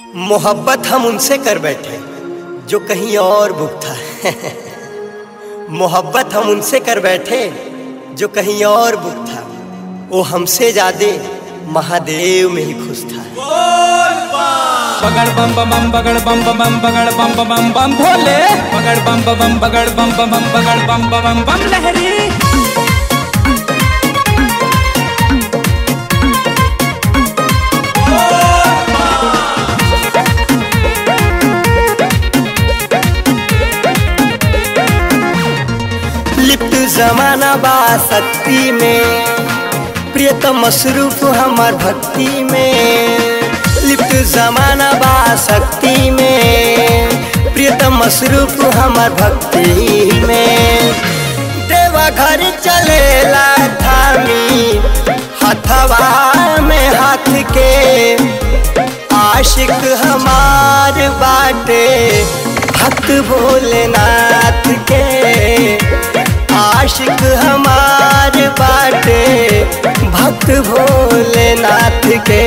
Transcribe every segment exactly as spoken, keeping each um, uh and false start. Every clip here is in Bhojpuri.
मोहब्बत हम उनसे कर बैठे जो कहीं और भुगता है। मोहब्बत हम उनसे कर बैठे जो कहीं और भुगता, वो हमसे ज्यादा महादेव में ही खुश था। बगड़ बम बम बम बगड़ बम बम बम बगड़ बम बम बम बम भोले बगड़ बम बम बम बगड़ बम बम बम बगड़ बम बम बम बम लहरी। लिप्त जमाना बा शक्ति में, प्रियतम मसरूफ हमार भक्ति में। लिप्त जमाना बा शक्ति में, प्रियतम मसरूफ हमार भक्ति में। देवा घर चलेला थामी हथवा में हाथ के, आशिक हमार बाटे भक्त भोलेनाथ के। आशिक हमार बाटे भक्त भोलेनाथ के।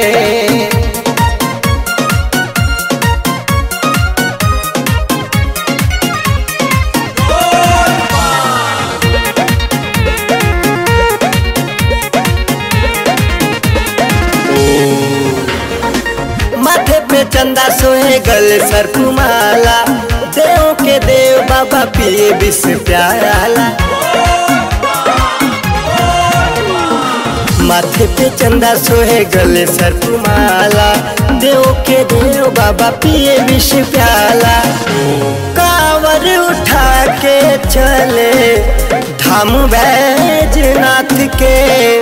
माथे पे चंदा सोहे गले सर माला, देव के देव बाबा पिए विष प्याला। माथे पे चंदा सोहे गले सर माला, देव के देव बाबा पिए विष प्याला। कांवर उठा के चले धाम बैजनाथ के।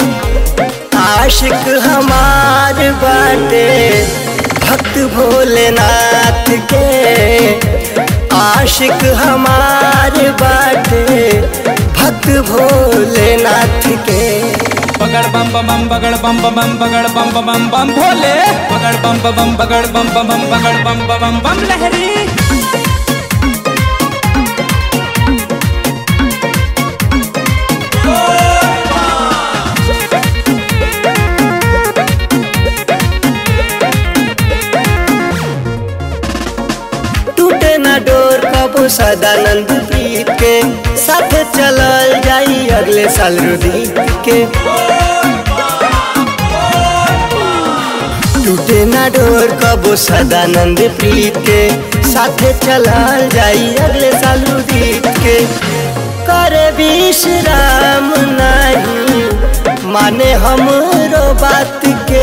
आशिक हमार बाटे भक्त भोलेनाथ के। आशिक हमार बाटे भक्त भोलेनाथ के। बगड़ बम बम बम बगड़ बम बम बम बगड़ बम बम बम बम भोले बगड़ बम बम बम बगड़ बम बम बम बगड़ बम बम बम बम लहरी। टूटे ना डोर कबो सदानंद प्रीत के, साथे चलल जाई अगले साल रुदीप के। टूटे ना डोर कबो सदानंद प्रीत के, साथे चलल जाई अगले साल रुदीप के। करे विश्राम नहीं माने हमरो बात के।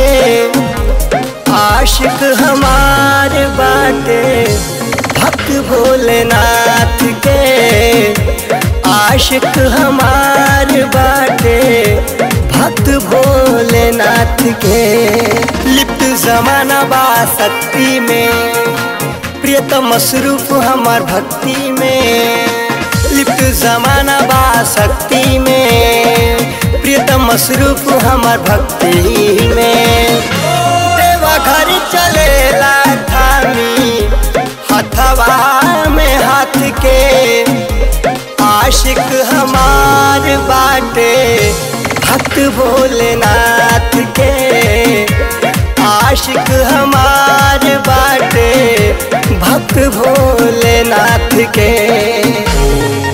आशिक हमार बाटे भक्त भोलेनाथ के। आशिक हमार बाटे भक्त भोलेनाथ के। लिप्त जमाना बा शक्ति में, प्रियतम मसरूफ हमार भक्ति में। लिप्त जमाना बा शक्ति में, प्रियतम मसरूफ हमार भक्ति में। देवा घर चलेला थामी हथवा में हाथ के। आशिक हमार बाटे भक्त भोलेनाथ के। आशिक हमार बाटे भक्त भोलेनाथ के।